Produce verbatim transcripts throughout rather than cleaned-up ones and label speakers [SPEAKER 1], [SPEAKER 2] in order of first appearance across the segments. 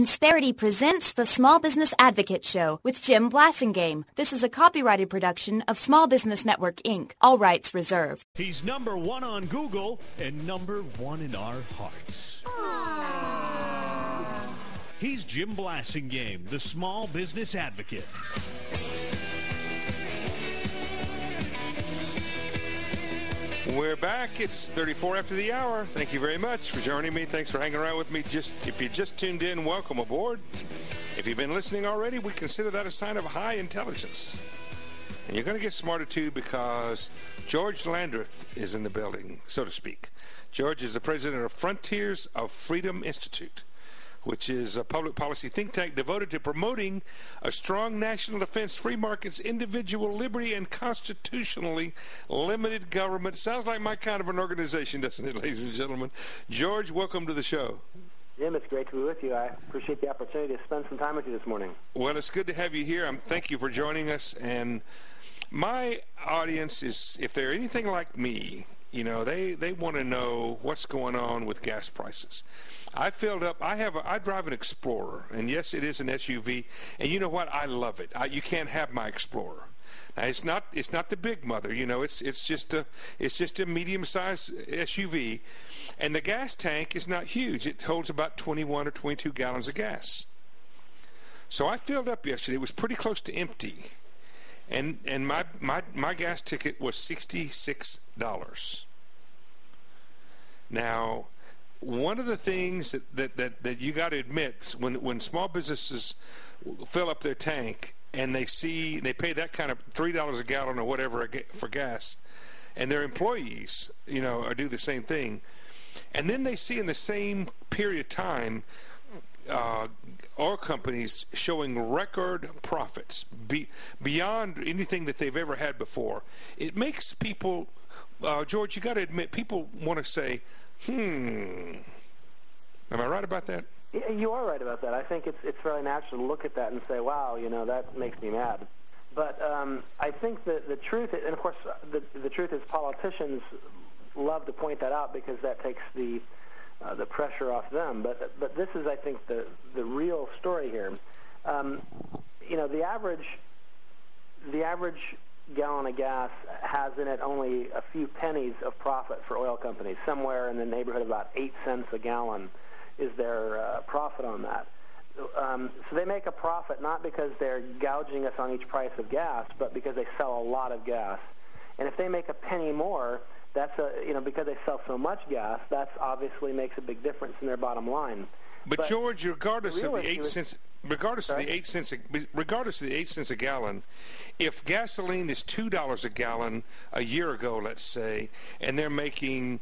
[SPEAKER 1] Insperity presents the Small Business Advocate Show with Jim Blasingame. This is a copyrighted production of Small Business Network, Incorporated. All rights reserved.
[SPEAKER 2] He's number one on Google and number one in our hearts. Aww. He's Jim Blasingame, the Small Business Advocate.
[SPEAKER 3] We're back. It's thirty-four after the hour. Thank you very much for joining me. Thanks for hanging around with me. Just if you just tuned in, welcome aboard. If you've been listening already, we consider that a sign of high intelligence. And you're going to get smarter too, because George Landreth is in the building, so to speak. George is the president of Frontiers of Freedom Institute, which is a public policy think tank devoted to promoting a strong national defense, free markets, individual liberty, and constitutionally limited government. Sounds like my kind of an organization, doesn't it, ladies and gentlemen? George, welcome to the show.
[SPEAKER 4] Jim, it's great to be with you. I appreciate the opportunity to spend some time with you this morning.
[SPEAKER 3] Well, it's good to have you here. I'm, thank you for joining us. And my audience is, if they're anything like me, you know, they, they want to know what's going on with gas prices. I filled up. I have. A, I drive an Explorer, and yes, it is an S U V. And you know what? I love it. I, you can't have my Explorer. Now, it's not. It's not the big mother. You know, it's it's just a. It's just a medium-sized S U V, and the gas tank is not huge. It holds about twenty-one or twenty-two gallons of gas. So I filled up yesterday. It was pretty close to empty, and and my my my gas ticket was sixty-six dollars. Now, one of the things that, that, that, that you got to admit, when when small businesses fill up their tank and they see they pay that kind of three dollars a gallon or whatever for gas, and their employees, you know, do the same thing, and then they see in the same period of time uh, oil companies showing record profits be, beyond anything that they've ever had before, it makes people, uh, George, you got to admit, people want to say, Hmm. Am I right about that?
[SPEAKER 4] Yeah, you are right about that. I think it's it's fairly natural to look at that and say, wow, you know, that makes me mad. But um, I think that the truth, and of course, the the truth is politicians love to point that out because that takes the uh, the pressure off them. But but this is, I think, the the real story here. Um, you know, the average the average gallon of gas has in it only a few pennies of profit for oil companies. Somewhere in the neighborhood of about eight cents a gallon is their uh, profit on that. Um, so they make a profit not because they're gouging us on each price of gas, but because they sell a lot of gas. And if they make a penny more, that's a, you know, because they sell so much gas, that's obviously makes a big difference in their bottom line.
[SPEAKER 3] But, but George, regardless
[SPEAKER 4] the
[SPEAKER 3] of the eight is, cents, regardless sorry? of the eight cents, a, regardless of the eight cents a gallon, if gasoline is two dollars a gallon a year ago, let's say, and they're making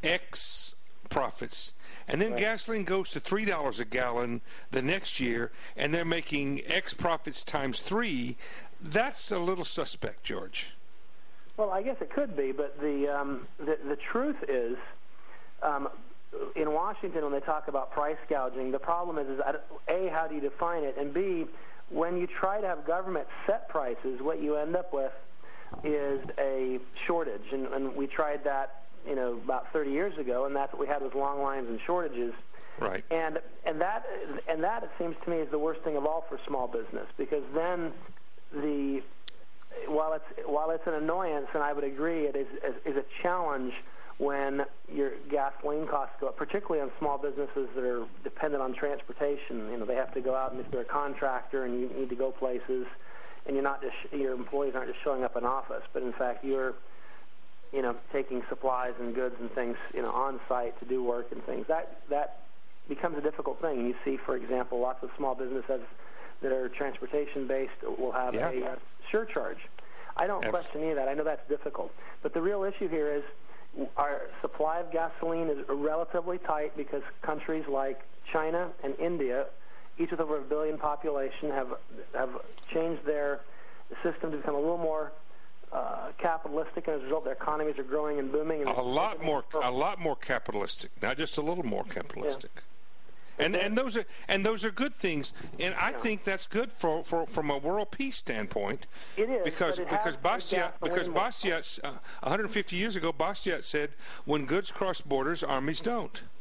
[SPEAKER 3] X profits, and then right. gasoline goes to three dollars a gallon the next year, and they're making X profits times three, that's a little suspect, George.
[SPEAKER 4] Well, I guess it could be, but the um, the, the truth is. Um, In Washington, when they talk about price gouging, the problem is, is A, how do you define it? And B, when you try to have government set prices, what you end up with is a shortage. And, and we tried that, you know, about thirty years ago, and that's what we had was long lines and shortages.
[SPEAKER 3] Right.
[SPEAKER 4] And and that and that it seems to me is the worst thing of all for small business, because then the while it's while it's an annoyance, and I would agree, it is is a challenge. When your gasoline costs go up, particularly on small businesses that are dependent on transportation, you know, they have to go out, and if they're a contractor and you need to go places, and you're not just, your employees aren't just showing up in office, but in fact you're, you know, taking supplies and goods and things, you know, on site to do work and things. That that becomes a difficult thing. And you see, for example, lots of small businesses that are transportation based will have yeah. a uh, surcharge. I don't Absolutely. question any of that. I know that's difficult, but the real issue here is. Our supply of gasoline is relatively tight because countries like China and India, each with over a billion population, have have changed their system to become a little more uh, capitalistic, and as a result, their economies are growing and booming. And
[SPEAKER 3] a lot more, a lot more capitalistic, not just a little more capitalistic. Yeah. And and those are and those are good things, and I yeah. think that's good for, for from a world peace standpoint.
[SPEAKER 4] It is
[SPEAKER 3] because
[SPEAKER 4] it
[SPEAKER 3] because Bastiat because Bastiat uh, one hundred fifty years ago Bastiat said, when goods cross borders, armies don't.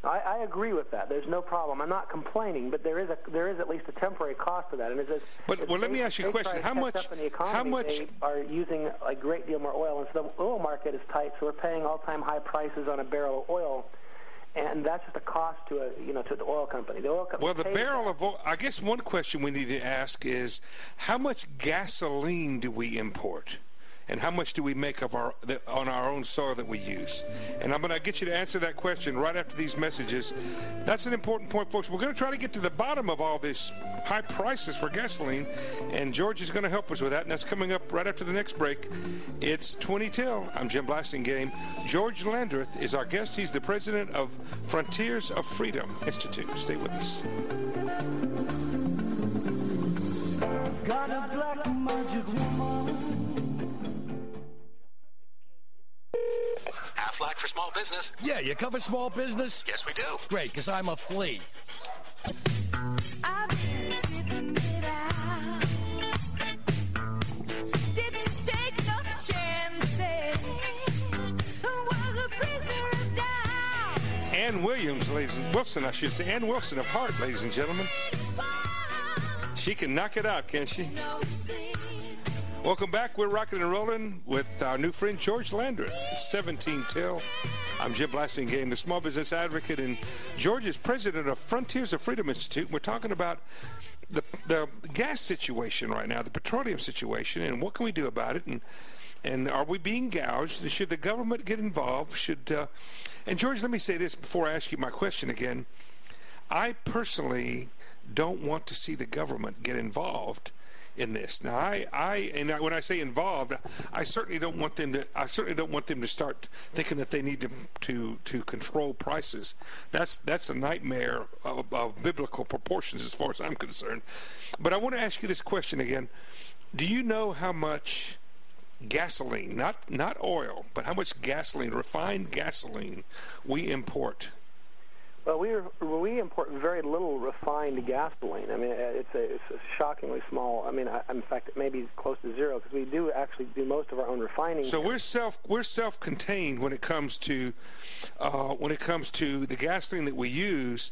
[SPEAKER 4] I, I agree with that. There's no problem. I'm not complaining, but there is a there is at least a temporary cost to that. And as, as,
[SPEAKER 3] but
[SPEAKER 4] as
[SPEAKER 3] well, let
[SPEAKER 4] they,
[SPEAKER 3] me ask you a question. How much?
[SPEAKER 4] Up in the economy,
[SPEAKER 3] how much?
[SPEAKER 4] They are using a great deal more oil, and so the oil market is tight. So we're paying all-time high prices on a barrel of oil, and that's just a cost to a you know to the oil company. The oil company.
[SPEAKER 3] Well, the barrel of oil. I guess one question we need to ask is, how much gasoline do we import? And how much do we make of our the, on our own soil that we use? And I'm going to get you to answer that question right after these messages. That's an important point, folks. We're going to try to get to the bottom of all this high prices for gasoline, and George is going to help us with that, and that's coming up right after the next break. It's twenty till. I'm Jim Blasingame. George Landreth is our guest. He's the president of Frontiers of Freedom Institute. Stay with us.
[SPEAKER 5] Got a black magic woman.
[SPEAKER 6] Aflac for small business.
[SPEAKER 7] Yeah, you cover small business?
[SPEAKER 6] Yes, we do.
[SPEAKER 7] Great, because I'm a flea.
[SPEAKER 8] I've been tipping it out. Didn't take no chances. Was a prisoner of doubt.
[SPEAKER 3] Ann Williams, ladies and Wilson, I should say. Ann Wilson of Heart, ladies and gentlemen. She can knock it out, can't she? Welcome back. We're rocking and rolling with our new friend George Landreth. It's seventeen till. I'm Jim Blasingame, the small business advocate, and George is president of Frontiers of Freedom Institute. We're talking about the the gas situation right now, the petroleum situation, and what can we do about it, and and are we being gouged? And should the government get involved? Should uh, and George, let me say this before I ask you my question again. I personally don't want to see the government get involved in this. Now, I, I, and I, when I say involved, I certainly don't want them to. I certainly don't want them to start thinking that they need to to, to control prices. That's that's a nightmare of, of biblical proportions, as far as I'm concerned. But I want to ask you this question again: do you know how much gasoline, not not oil, but how much gasoline, refined gasoline, we import?
[SPEAKER 4] Well, we we import very little refined gasoline. I mean, it's a, it's a shockingly small. I mean, I, in fact, it may be close to zero because we do actually do most of our own refining.
[SPEAKER 3] So
[SPEAKER 4] here.
[SPEAKER 3] we're self we're self-contained when it comes to uh, when it comes to the gasoline that we use.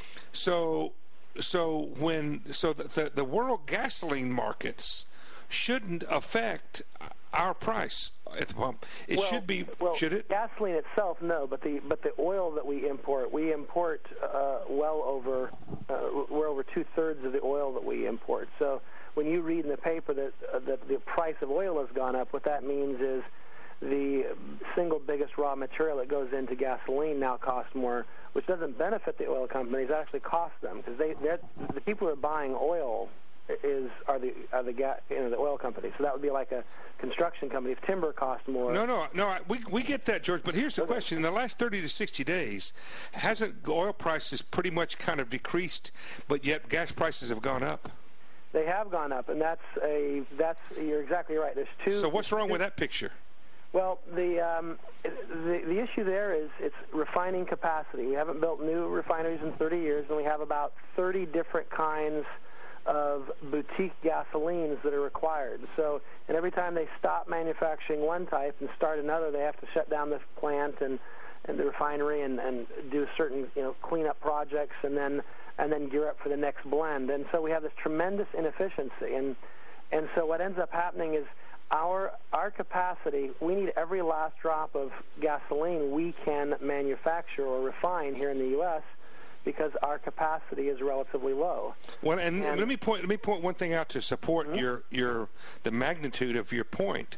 [SPEAKER 3] So so when so the the, the world gasoline markets shouldn't affect our price at the pump. It
[SPEAKER 4] well,
[SPEAKER 3] should be,
[SPEAKER 4] well,
[SPEAKER 3] should it?
[SPEAKER 4] Gasoline itself, no, but the but the oil that we import, we import uh, well over, uh, we're over two-thirds of the oil that we import. So when you read in the paper that, uh, that the price of oil has gone up, what that means is the single biggest raw material that goes into gasoline now costs more, which doesn't benefit the oil companies, it actually costs them, because they the people who are buying oil is are the are the ga, you know the oil companies. So that would be like a construction company. If timber costs more.
[SPEAKER 3] No, no, no. I, we we get that, George. But here's the
[SPEAKER 4] okay.
[SPEAKER 3] question: in the last thirty to sixty days, hasn't oil prices pretty much kind of decreased, but yet gas prices have gone up?
[SPEAKER 4] They have gone up, and that's a that's you're exactly right. There's two.
[SPEAKER 3] So what's wrong with that picture?
[SPEAKER 4] Well, the um, the the issue there is it's refining capacity. We haven't built new refineries in thirty years, and we have about thirty different kinds of boutique gasolines that are required. So, and every time they stop manufacturing one type and start another, they have to shut down the plant and, and the refinery and, and do certain, you know, cleanup projects and then and then gear up for the next blend. And so we have this tremendous inefficiency. And and so what ends up happening is our our capacity, we need every last drop of gasoline we can manufacture or refine here in the U S because our capacity is relatively low.
[SPEAKER 3] Well, and,
[SPEAKER 4] and
[SPEAKER 3] let me point let me point one thing out to support mm-hmm. your your the magnitude of your point.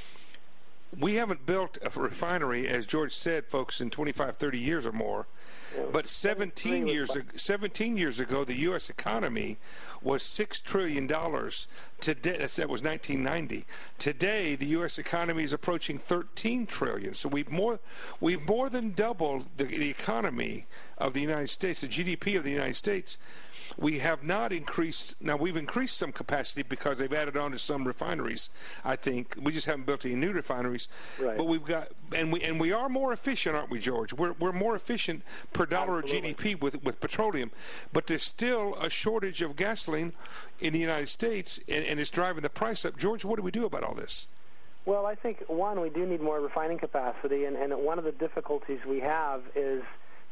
[SPEAKER 3] We haven't built a refinery, as George said, folks, in twenty-five, thirty years or more. Yeah. But seventeen years ago, seventeen years ago, the U S economy was six trillion dollars. Today, that was nineteen ninety. Today, the U S economy is approaching thirteen trillion dollars. So we've more we've more than doubled the, the economy of the United States, the G D P of the United States. We have not increased. Now, we've increased some capacity because they've added on to some refineries, I think. We just haven't built any new refineries.
[SPEAKER 4] Right.
[SPEAKER 3] But we've got, and we and we are more efficient, aren't we, George? We're we're more efficient per dollar
[SPEAKER 4] Absolutely.
[SPEAKER 3] of G D P with with petroleum. But there's still a shortage of gasoline in the United States, and, and it's driving the price up. George, what do we do about all this?
[SPEAKER 4] Well, I think, one, we do need more refining capacity, and, and one of the difficulties we have is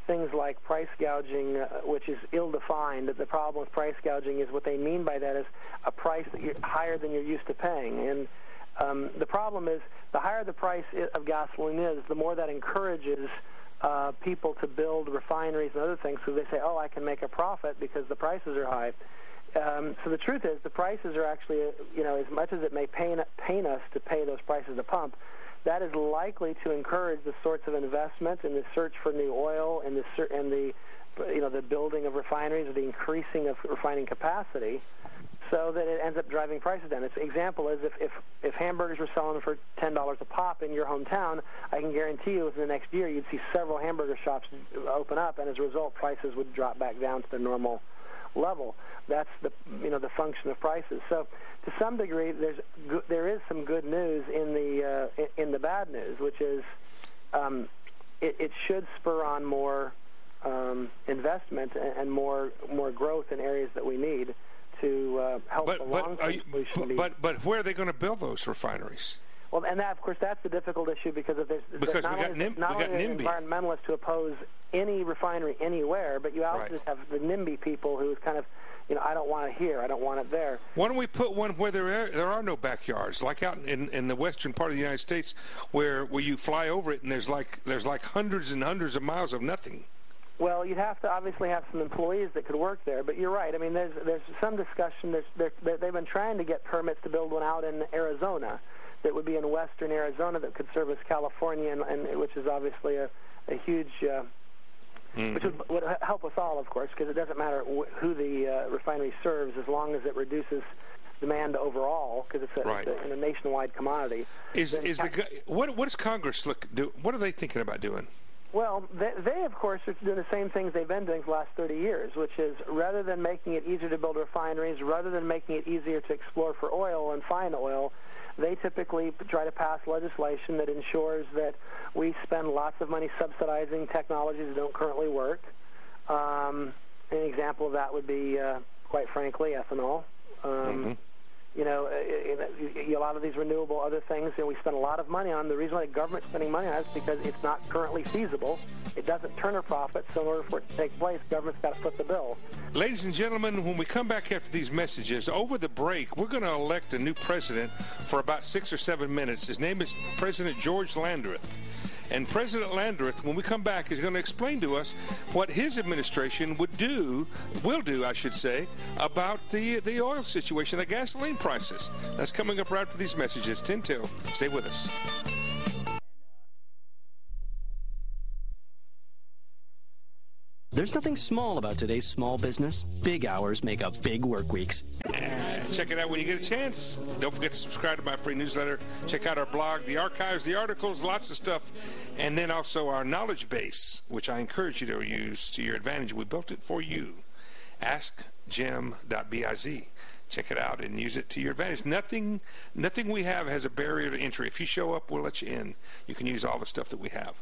[SPEAKER 4] things like price gouging, uh, which is ill-defined. The problem with price gouging is what they mean by that is a price that you're higher than you're used to paying. And um, the problem is the higher the price of gasoline is, the more that encourages uh, people to build refineries and other things. So they say, oh, I can make a profit because the prices are high. Um, so the truth is the prices are actually, you know, as much as it may pain, pain us to pay those prices to pump, that is likely to encourage the sorts of investment in the search for new oil and the and the you know the building of refineries or the increasing of refining capacity, so that it ends up driving prices down. Its example is if if, if hamburgers were selling for ten dollars a pop in your hometown, I can guarantee you within the next year you'd see several hamburger shops open up, and as a result, prices would drop back down to their normal level. That's the you know the function of prices. So to some degree, there's there is some good news in the uh, in the bad news, which is um, it, it should spur on more um, investment and more more growth in areas that we need to uh, help
[SPEAKER 3] but,
[SPEAKER 4] the
[SPEAKER 3] but,
[SPEAKER 4] long-term
[SPEAKER 3] you,
[SPEAKER 4] solution.
[SPEAKER 3] but, but but where are they going to build those refineries?
[SPEAKER 4] Well, and that, of course, that's the difficult issue because if there's
[SPEAKER 3] because
[SPEAKER 4] not
[SPEAKER 3] we got
[SPEAKER 4] only,
[SPEAKER 3] Nim,
[SPEAKER 4] not
[SPEAKER 3] we got
[SPEAKER 4] only
[SPEAKER 3] NIMBY.
[SPEAKER 4] environmentalists who oppose any refinery anywhere, but you also
[SPEAKER 3] Right.
[SPEAKER 4] just have the NIMBY people who kind of, you know, I don't want it here, I don't want it there.
[SPEAKER 3] Why don't we put one where there are, there are no backyards, like out in, in the western part of the United States, where where you fly over it and there's like there's like hundreds and hundreds of miles of nothing.
[SPEAKER 4] Well, you'd have to obviously have some employees that could work there, but you're right. I mean, there's there's some discussion. There's, there, they've been trying to get permits to build one out in Arizona that would be in western Arizona that could service California, and, and which is obviously a, a huge, uh, mm-hmm. which would, would help us all, of course, because it doesn't matter wh- who the uh, refinery serves as long as it reduces demand overall, because it's,
[SPEAKER 3] right.
[SPEAKER 4] it's a, a nationwide commodity.
[SPEAKER 3] Is
[SPEAKER 4] then
[SPEAKER 3] is the gu- what what does Congress look do? What are they thinking about doing?
[SPEAKER 4] Well, they, they, of course, are doing the same things they've been doing for the last thirty years, which is rather than making it easier to build refineries, rather than making it easier to explore for oil and find oil, they typically try to pass legislation that ensures that we spend lots of money subsidizing technologies that don't currently work. Um, an example of that would be, uh, quite frankly, ethanol. Um, mm-hmm. You know, a lot of these renewable other things, you know, we spend a lot of money on. The reason why the government's spending money on it is because it's not currently feasible. It doesn't turn a profit, so in order for it to take place, government's got to foot the bill.
[SPEAKER 3] Ladies and gentlemen, when we come back after these messages, over the break, we're going to elect a new president for about six or seven minutes. His name is President George Landreth. And President Landreth, when we come back, is going to explain to us what his administration would do, will do, I should say, about the the oil situation, the gasoline prices. That's coming up right after these messages. ten till. Stay with us.
[SPEAKER 6] There's nothing small about today's small business. Big hours make up big work weeks.
[SPEAKER 3] And check it out when you get a chance. Don't forget to subscribe to my free newsletter. Check out our blog, the archives, the articles, lots of stuff. And then also our knowledge base, which I encourage you to use to your advantage. We built it for you. ask jim dot biz. Check it out and use it to your advantage. Nothing, nothing we have has a barrier to entry. If you show up, we'll let you in. You can use all the stuff that we have.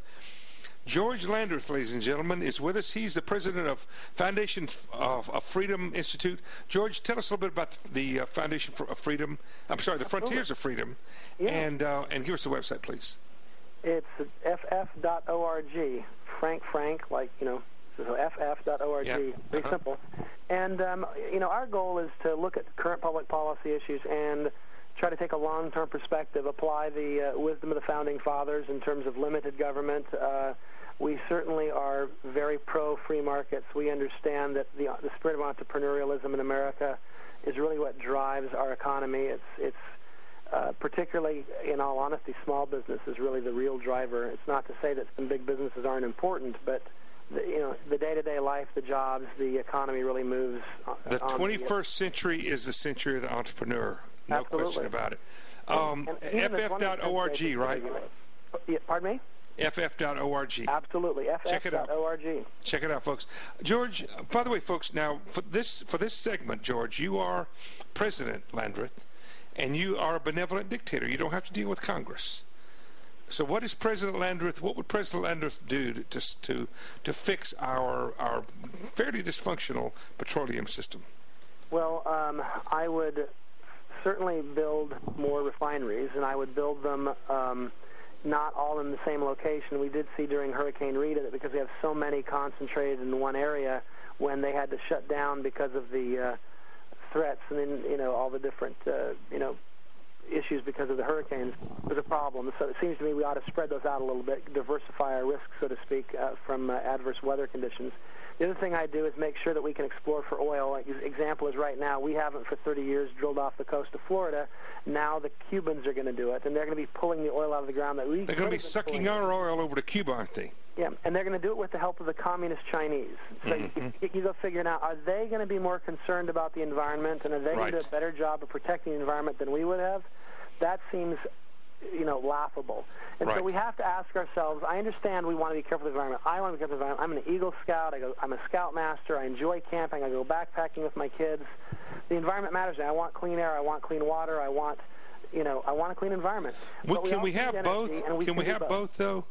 [SPEAKER 3] George Landreth, ladies and gentlemen, is with us. He's the president of Foundation of, of Freedom Institute. George, tell us a little bit about the uh, Foundation for, of Freedom. I'm sorry, the Frontiers of Freedom.
[SPEAKER 4] Yeah.
[SPEAKER 3] And uh, and give us the website, please.
[SPEAKER 4] It's f f dot org. Frank, Frank, like, you know, so f f dot org.
[SPEAKER 3] Yep.
[SPEAKER 4] Very
[SPEAKER 3] Uh-huh.
[SPEAKER 4] simple. And, um, you know, our goal is to look at current public policy issues and try to take a long-term perspective, apply the uh, wisdom of the Founding Fathers in terms of limited government. Uh, we certainly are very pro-free markets. We understand that the, the spirit of entrepreneurialism in America is really what drives our economy. It's, it's uh, particularly, in all honesty, small business is really the real driver. It's not to say that some big businesses aren't important, but the, you know, the day-to-day life, the jobs, the economy really moves.
[SPEAKER 3] The
[SPEAKER 4] on
[SPEAKER 3] twenty-first the, century is the century of the entrepreneur. No
[SPEAKER 4] Absolutely.
[SPEAKER 3] question about it. Um, f f dot org, right?
[SPEAKER 4] Yeah, pardon me?
[SPEAKER 3] f f dot org.
[SPEAKER 4] Absolutely. f f dot org.
[SPEAKER 3] Check it out, folks. George, by the way, folks, now for this for this segment, George, you are President Landreth, and you are a benevolent dictator. You don't have to deal with Congress. So what is President Landreth, what would President Landreth do to to to, to fix our our fairly dysfunctional petroleum system?
[SPEAKER 4] Well, um, I would certainly build more refineries, and I would build them um, not all in the same location. We did see during Hurricane Rita that because we have so many concentrated in one area, when they had to shut down because of the uh, threats and then, you know, all the different, uh, you know, issues because of the hurricanes, was a problem. So it seems to me we ought to spread those out a little bit, diversify our risks, so to speak, uh, from uh, adverse weather conditions. The other thing I do is make sure that we can explore for oil. Like, example is right now, we haven't for thirty years drilled off the coast of Florida. Now the Cubans are going to do it, and they're going to be pulling the oil out of the ground that we
[SPEAKER 3] They're going to be sucking our oil over to Cuba, aren't they?
[SPEAKER 4] Yeah, and they're going to do it with the help of the communist Chinese. So
[SPEAKER 3] Mm-hmm.
[SPEAKER 4] you, you go figure now, are they going to be more concerned about the environment, and are they
[SPEAKER 3] Right.
[SPEAKER 4] going to do a better job of protecting the environment than we would have? That seems, you know, laughable. And
[SPEAKER 3] Right.
[SPEAKER 4] so we have to ask ourselves, I understand we want to be careful of the environment. I want to be careful of the environment. I'm an Eagle Scout. I go, I'm a Scoutmaster. I enjoy camping. I go backpacking with my kids. The environment matters to me. I want clean air. I want clean water. I want, you know, I want a clean environment.
[SPEAKER 3] Well,
[SPEAKER 4] But
[SPEAKER 3] can we
[SPEAKER 4] also
[SPEAKER 3] have
[SPEAKER 4] need
[SPEAKER 3] both?
[SPEAKER 4] energy, and we
[SPEAKER 3] Can we
[SPEAKER 4] do
[SPEAKER 3] have both, though?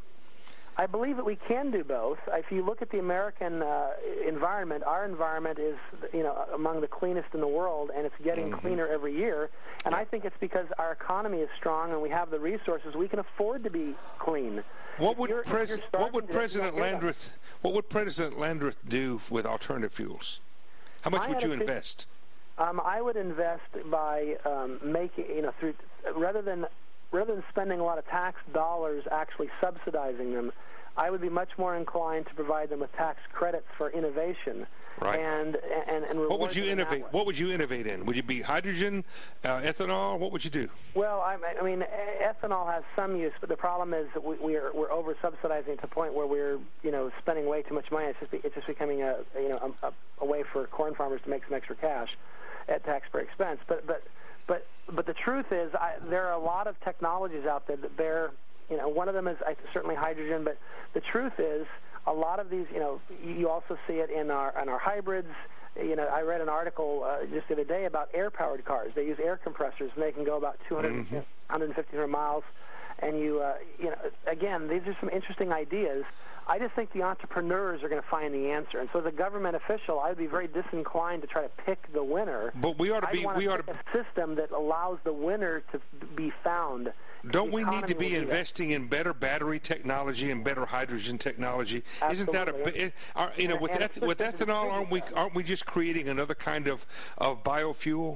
[SPEAKER 4] I believe that we can do both. If you look at the American uh, environment, our environment is, you know, among the cleanest in the world, and it's getting
[SPEAKER 3] Mm-hmm.
[SPEAKER 4] cleaner every year. And I think it's because our economy is strong and we have the resources. We can afford to be clean.
[SPEAKER 3] What
[SPEAKER 4] If
[SPEAKER 3] would,
[SPEAKER 4] you're- if
[SPEAKER 3] pres-
[SPEAKER 4] you're
[SPEAKER 3] what
[SPEAKER 4] starving
[SPEAKER 3] would
[SPEAKER 4] to death,
[SPEAKER 3] President
[SPEAKER 4] you don't get
[SPEAKER 3] Landreth What would President Landreth do with alternative fuels? How much
[SPEAKER 4] My
[SPEAKER 3] would you
[SPEAKER 4] attitude-
[SPEAKER 3] invest?
[SPEAKER 4] Um, I would invest by um, making, you know, through rather than rather than spending a lot of tax dollars actually subsidizing them. I would be much more inclined to provide them with tax credits for innovation.
[SPEAKER 3] Right.
[SPEAKER 4] And and and
[SPEAKER 3] What would
[SPEAKER 4] reward
[SPEAKER 3] you
[SPEAKER 4] them in that
[SPEAKER 3] innovate?
[SPEAKER 4] way.
[SPEAKER 3] What would you innovate in? Would it be hydrogen, uh, ethanol? What would you do?
[SPEAKER 4] Well, I, I mean, e- ethanol has some use, but the problem is that we, we are we're over subsidizing to the point where we're you know spending way too much money. It's just be, it's just becoming a you know a, a way for corn farmers to make some extra cash at taxpayer expense. But but but but the truth is, I, there are a lot of technologies out there that bear. You know, one of them is uh, certainly hydrogen, but the truth is, a lot of these, you know, you also see it in our in our hybrids. You know, I read an article uh, just the other day about air-powered cars. They use air compressors, and they can go about two hundred,
[SPEAKER 3] Mm-hmm.
[SPEAKER 4] one hundred fifty miles. And you, uh, you know, again, these are some interesting ideas. I just think the entrepreneurs are going to find the answer. And so, as a government official, I would be very disinclined to try to pick the winner.
[SPEAKER 3] But we ought to
[SPEAKER 4] I'd
[SPEAKER 3] be.
[SPEAKER 4] want
[SPEAKER 3] We
[SPEAKER 4] to
[SPEAKER 3] ought
[SPEAKER 4] pick
[SPEAKER 3] to.
[SPEAKER 4] a system that allows the winner to be found.
[SPEAKER 3] Don't
[SPEAKER 4] The
[SPEAKER 3] we need to
[SPEAKER 4] economy
[SPEAKER 3] be
[SPEAKER 4] will do that.
[SPEAKER 3] investing in better battery technology and better hydrogen technology? Isn't that a
[SPEAKER 4] Absolutely.
[SPEAKER 3] bi- are, you know
[SPEAKER 4] And-
[SPEAKER 3] with
[SPEAKER 4] and
[SPEAKER 3] eth- with
[SPEAKER 4] systems to
[SPEAKER 3] ethanol? Aren't we
[SPEAKER 4] distribute
[SPEAKER 3] aren't we just creating another kind of of biofuel?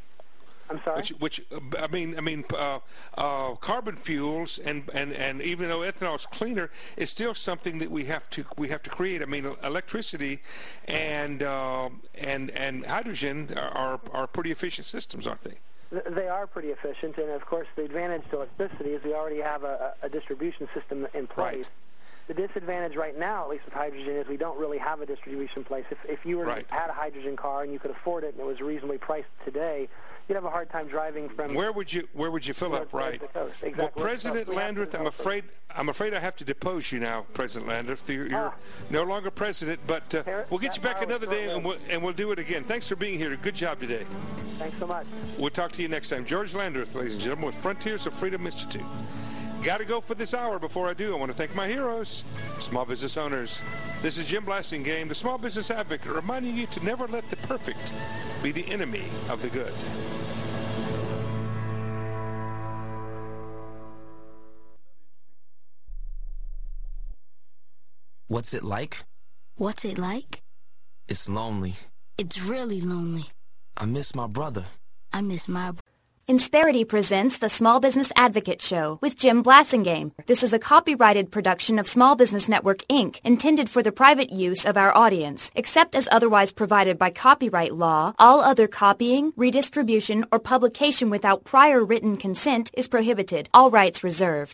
[SPEAKER 4] I'm sorry?
[SPEAKER 3] Which, which uh, I mean, I mean, uh, uh, carbon fuels, and, and, and even though ethanol is cleaner, it's still something that we have to we have to create. I mean, electricity and uh, and and hydrogen are are pretty efficient systems, aren't they?
[SPEAKER 4] Th- They are pretty efficient, and of course, the advantage to electricity is we already have a, a distribution system in place.
[SPEAKER 3] Right.
[SPEAKER 4] The disadvantage right now, at least with hydrogen, is we don't really have a distribution place. If, if you were
[SPEAKER 3] Right.
[SPEAKER 4] had a hydrogen car and you could afford it and it was reasonably priced today, you'd have a hard time driving from.
[SPEAKER 3] Where would you Where would you fill
[SPEAKER 4] North
[SPEAKER 3] up?
[SPEAKER 4] coast
[SPEAKER 3] Right.
[SPEAKER 4] to coast. Exactly.
[SPEAKER 3] Well,
[SPEAKER 4] West
[SPEAKER 3] President
[SPEAKER 4] coast. We have to
[SPEAKER 3] Landreth, I'm
[SPEAKER 4] develop it.
[SPEAKER 3] afraid I'm afraid I have to depose you now, President Landreth. You're, you're
[SPEAKER 4] Ah.
[SPEAKER 3] no longer president, but uh,
[SPEAKER 4] Harris,
[SPEAKER 3] we'll get you back
[SPEAKER 4] that
[SPEAKER 3] another
[SPEAKER 4] power
[SPEAKER 3] day,
[SPEAKER 4] is
[SPEAKER 3] and we'll, and we'll do it again. Thanks for being here. Good job today.
[SPEAKER 4] Thanks so much.
[SPEAKER 3] We'll talk to you next time. George Landreth, ladies and gentlemen, with Frontiers of Freedom Institute. Got to go for this hour. Before I do, I want to thank my heroes, small business owners. This is Jim Blasingame, the Small Business Advocate, reminding you to never let the perfect be the enemy of the good.
[SPEAKER 9] What's it like?
[SPEAKER 10] What's it like?
[SPEAKER 9] It's lonely.
[SPEAKER 10] It's really lonely.
[SPEAKER 9] I miss my brother.
[SPEAKER 10] I miss my.
[SPEAKER 1] Insperity presents the Small Business Advocate Show with Jim Blasingame. This is a copyrighted production of Small Business Network, Incorporated, intended for the private use of our audience. Except as otherwise provided by copyright law, all other copying, redistribution, or publication without prior written consent is prohibited. All rights reserved.